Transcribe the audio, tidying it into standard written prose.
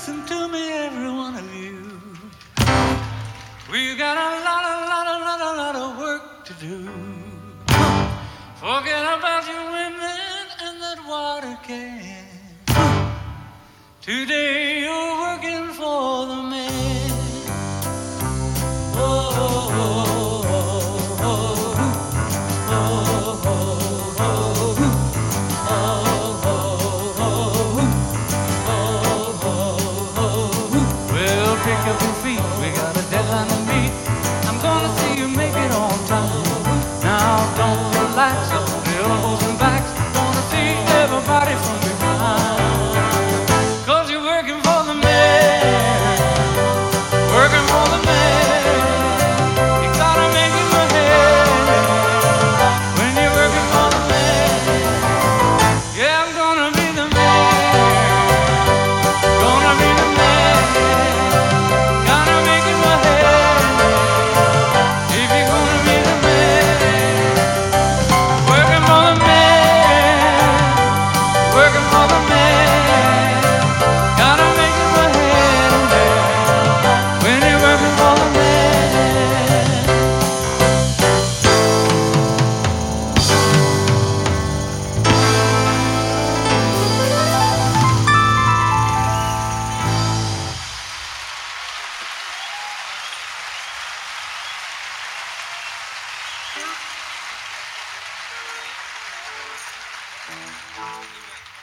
listen to me, every one of you. We got a lot of work to do. Forget about your women and that water can. Today